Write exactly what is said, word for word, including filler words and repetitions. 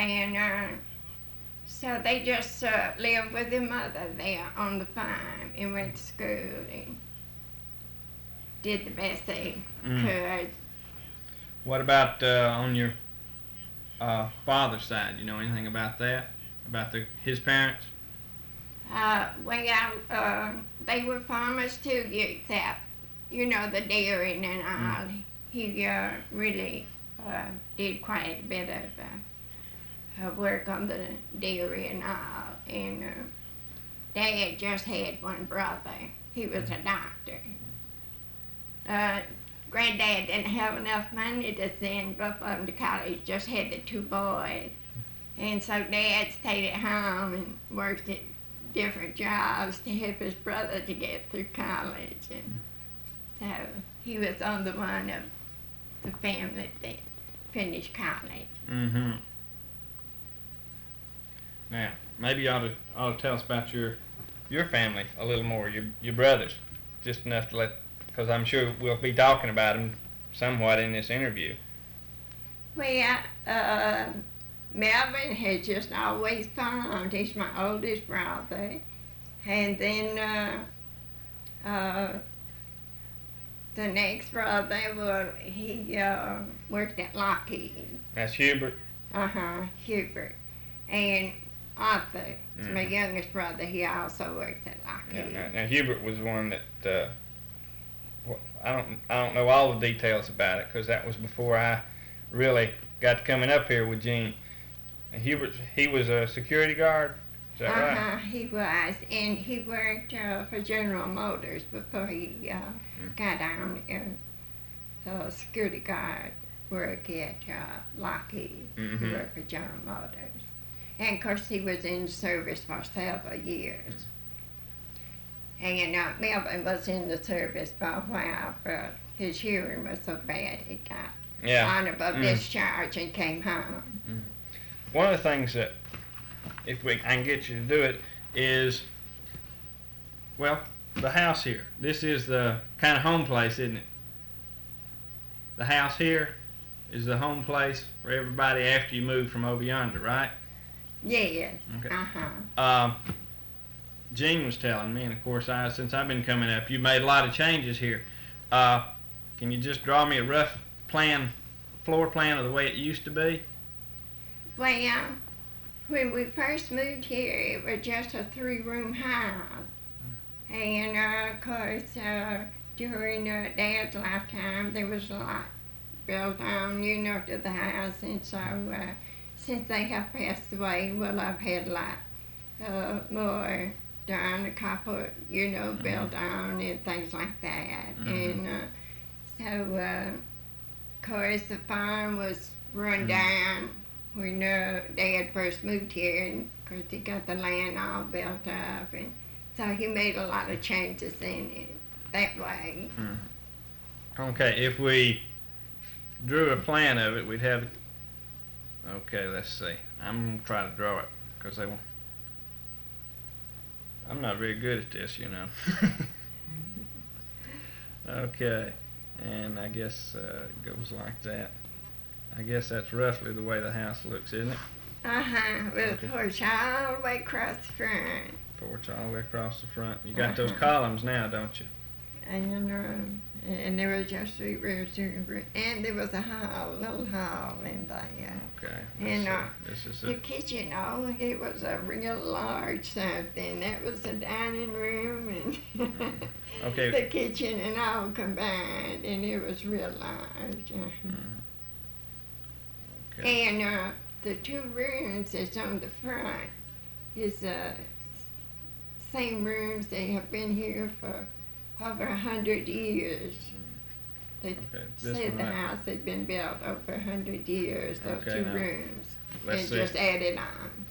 And uh, so they just uh, lived with their mother there on the farm and went to school and did the best they Mm. could. What about uh, on your uh, father's side? You know anything about that? About the his parents? Uh, well, uh, they were farmers too, except, you know, the dairy and all. Mm. He uh, really uh, did quite a bit of uh, uh, work on the dairy and all. And uh, Dad just had one brother. He was a doctor. Uh, Granddad didn't have enough money to send both of them to college, just had the two boys. And so Dad stayed at home and worked at different jobs to help his brother to get through college. And so he was on the one of the family that finished college. Mm-hmm. Now, maybe you ought to, ought to tell us about your your family a little more, your your brothers, just enough to let, because I'm sure we'll be talking about them somewhat in this interview. Well, uh, Melvin had just always farmed. He's my oldest brother. And then uh, uh, the next brother, well, he uh, worked at Lockheed. That's Hubert. Uh-huh, Hubert. And Arthur, it's my Mhm. youngest brother, he also works at Yeah, Lockheed. now, now Hubert was one that uh, well, I don't I don't know all the details about it because that was before I really got coming up here with Gene. And Hubert, he was a security guard. Is that right? Uh-huh, he was. And he worked uh, for General Motors before he uh, Mm. got on uh, uh, security guard work at uh, Lockheed. Mhm. He worked for General Motors. And of course he was in service for several years. And uh, Melvin was in the service for a while, but his hearing was so bad he got Yeah. honorable Mm. discharge and came home. One of the things that, if we I can get you to do it, is, well, the house here. This is the kind of home place, isn't it? The house here is the home place for everybody after you move from over yonder, right? Yes. Okay. Uh-huh. Um, Gene was telling me, and of course, I since I've been coming up, you made a lot of changes here. Uh, can you just draw me a rough plan, floor plan of the way it used to be? Well, when we first moved here, it was just a three-room house. And, uh, of course, uh, during uh, Dad's lifetime, there was a lot built on, you know, to the house. And so, uh, since they have passed away, well, I've had a lot uh, more done, a couple, you know, built on and things like that. Mhm. And uh, so, uh, of course, the farm was run Mhm. down when uh, Dad first moved here, and of course he got the land all built up, and so he made a lot of changes in it that way. Mm. Okay, if we drew a plan of it, we'd have. Okay, let's see. I'm gonna try to draw it because they. won't- I'm not very good at this, you know. Okay, and I guess uh, it goes like that. I guess that's roughly the way the house looks, isn't it? Uh-huh, with Okay. a porch all the way across the front. Porch all the way across the front. You got those Uh-huh. columns now, don't you? And you know, and there was just three rooms, and there was a hall, little hall in there. Okay. And, let's uh, see. This is The it. kitchen, oh, it was a real large something. That was the dining room and Okay. the kitchen and all combined, and it was real large. uh. Mhm. Okay. And uh, the two rooms that's on the front is uh, same rooms. They have been here for over a hundred years. They Okay, this said one the right- house had been built over a hundred years. Those Okay, two now, rooms, Let's and see. just added on.